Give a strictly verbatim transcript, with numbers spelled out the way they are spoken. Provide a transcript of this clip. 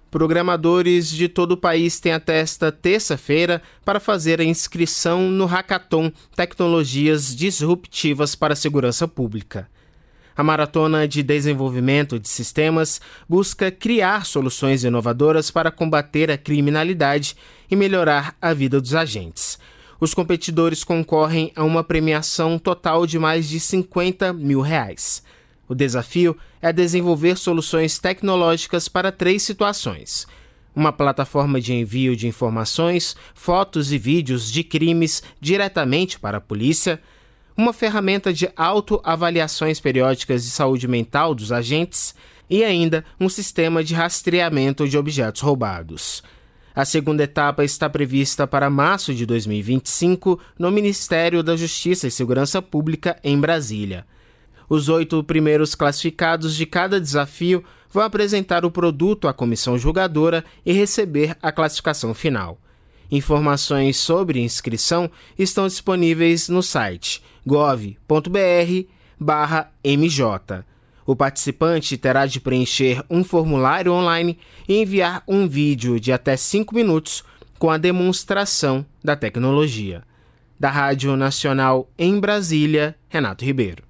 Programadores de todo o país têm até esta terça-feira para fazer a inscrição no Hackathon Tecnologias Disruptivas para a Segurança Pública. A Maratona de Desenvolvimento de Sistemas busca criar soluções inovadoras para combater a criminalidade e melhorar a vida dos agentes. Os competidores concorrem a uma premiação total de mais de cinquenta mil reais. O desafio é desenvolver soluções tecnológicas para três situações: uma plataforma de envio de informações, fotos e vídeos de crimes diretamente para a polícia, uma ferramenta de autoavaliações periódicas de saúde mental dos agentes e ainda um sistema de rastreamento de objetos roubados. A segunda etapa está prevista para março de dois mil e vinte e cinco no Ministério da Justiça e Segurança Pública, em Brasília. Os oito primeiros classificados de cada desafio vão apresentar o produto à comissão julgadora e receber a classificação final. Informações sobre inscrição estão disponíveis no site gov ponto br barra M J. O participante terá de preencher um formulário online e enviar um vídeo de até cinco minutos com a demonstração da tecnologia. Da Rádio Nacional em Brasília, Renato Ribeiro.